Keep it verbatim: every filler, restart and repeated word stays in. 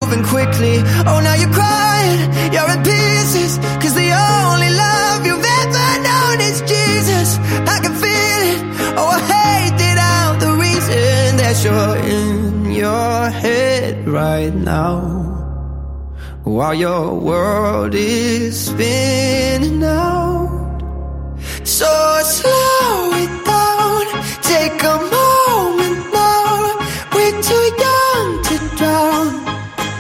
moving quickly. Oh, now you're crying, you're in pieces, cause the only love you've ever known is Jesus. I can feel it, oh I hate it out, the reason that you're in your head right now, while your world is spinning out. So slow